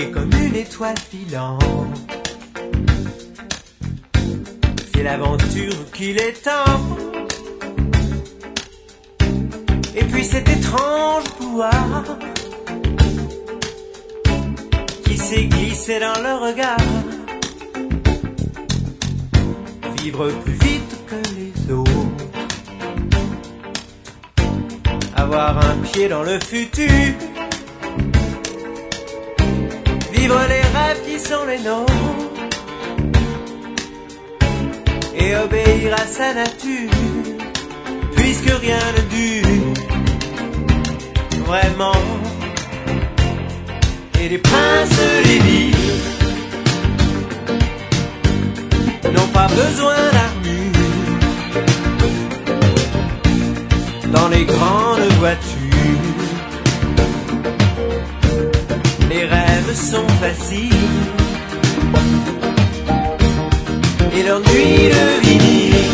briller comme une étoile filante. C'est l'aventure qu'il est temps. Et puis cet étrange pouvoir qui s'est glissé dans le regard. Vivre plus vite que les autres, avoir un pied dans le futur, vivre les rêves qui sont les nôtres et obéir à sa nature, puisque rien ne dure vraiment. Et les princes des villes n'ont pas besoin d'armure dans les grandes voitures. Les rêves sont faciles et leurs nuits de vinyle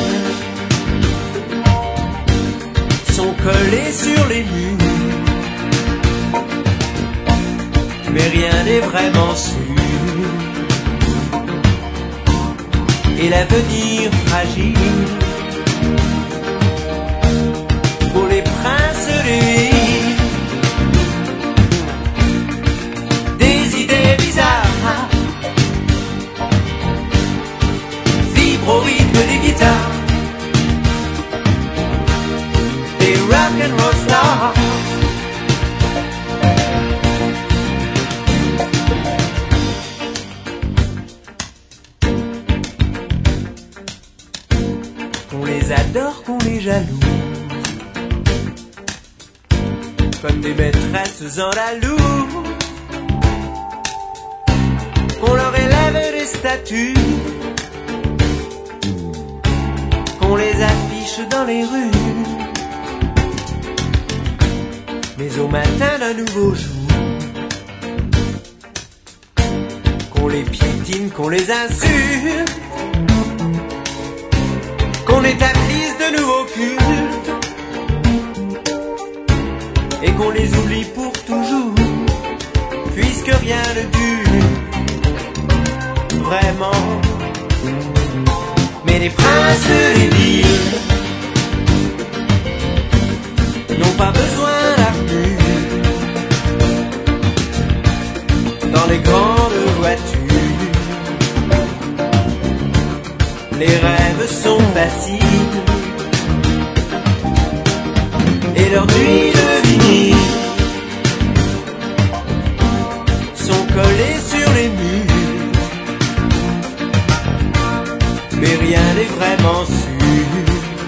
sont collées sur les murs. Mais rien n'est vraiment sûr et l'avenir fragile pour les princes des villes. Des idées bizarres vibrent au rythme des guitares, des rock'n'roll stars. Qu'on les adore, qu'on les jalouse, comme des maîtresses andalouse, qu'on leur élève des statues, qu'on les affiche dans les rues. Mais au matin d'un nouveau jour, qu'on les piétine, qu'on les insulte, qu'on établisse de nouveaux cultes et qu'on les oublie pour toujours, puisque rien ne dure vraiment. Mais les princes des villes n'ont pas besoin d'armure dans les grandes voitures. Les rêves sont faciles et leurs nuits de vinyle sont collées sur les murs. Mais rien n'est vraiment sûr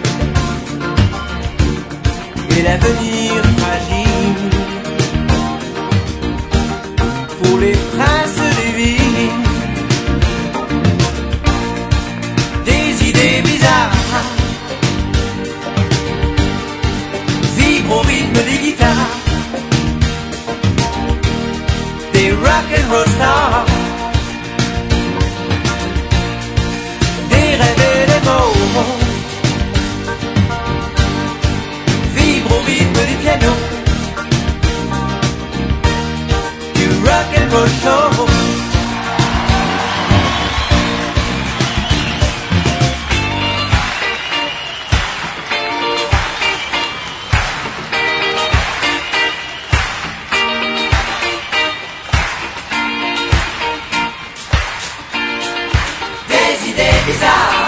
et l'avenir fragile pour les princes des villes. Des idées bizarres vibrent au rythme des guitares, des rock'n'roll stars, des rêves et des mots vibrent au rythme des pianos, du rock'n'roll show. Des idées bizarres